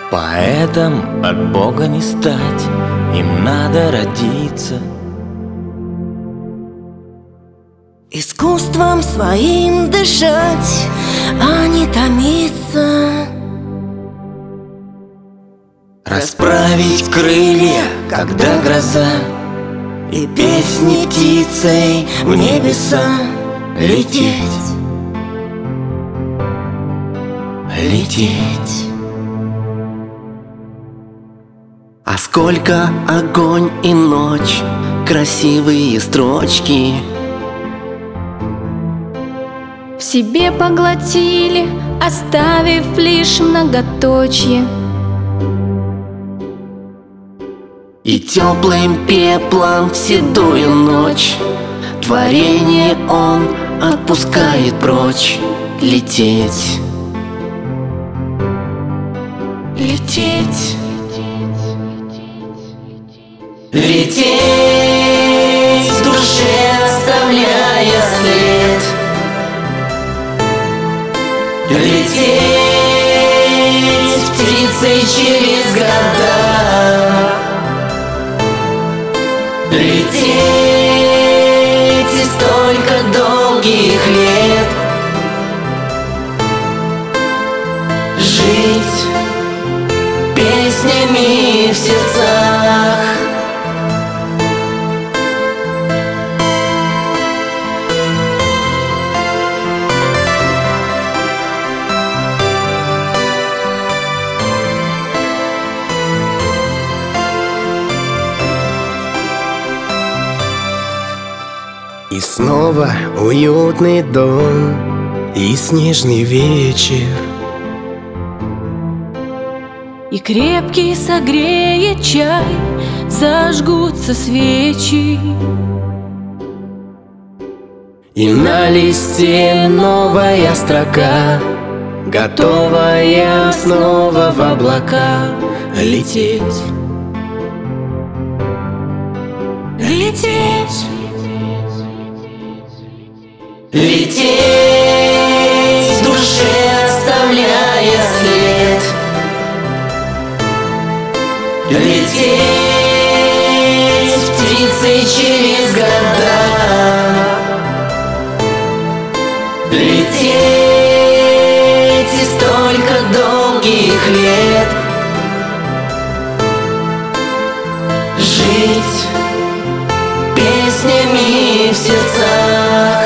Поэтом от Бога не стать, им надо родиться. Искусством своим дышать, а не томиться. Расправить крылья, когда гроза, и песни птицей в небеса лететь. Лететь. А сколько огонь и ночь, красивые строчки в себе поглотили, оставив лишь многоточие. И теплым пеплом в седую ночь творение он отпускает прочь. Лететь. Лететь. Лететь в душе, оставляя след. Лететь птицей через года. Лететь и столько долгих лет. Жить песнями в сердцах. И снова уютный дом и снежный вечер. И крепкий согреет чай, зажгутся свечи. И на листе новая строка, готовая снова в облака лететь. Лететь. Лететь в душе, оставляя след. Лететь птицей через года. Лететь и столько долгих лет. Жить песнями в сердцах.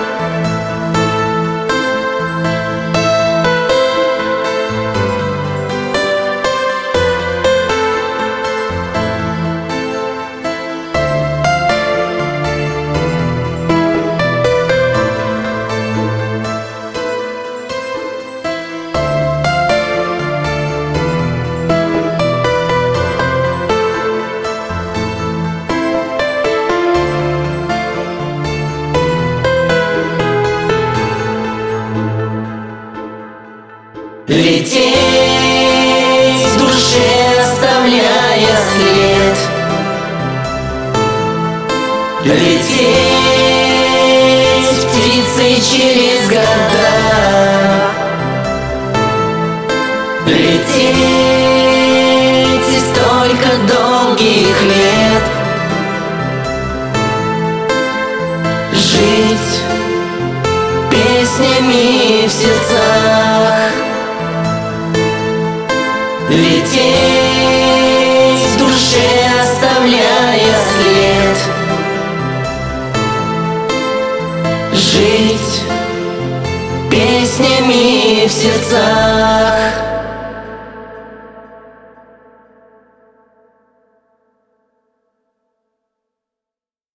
Лететь в душе, оставляя след. Лететь птицей через года. Лететь и столько долгих лет. Жить песнями в сердцах. Лететь в душе, оставляя след. Жить песнями в сердцах.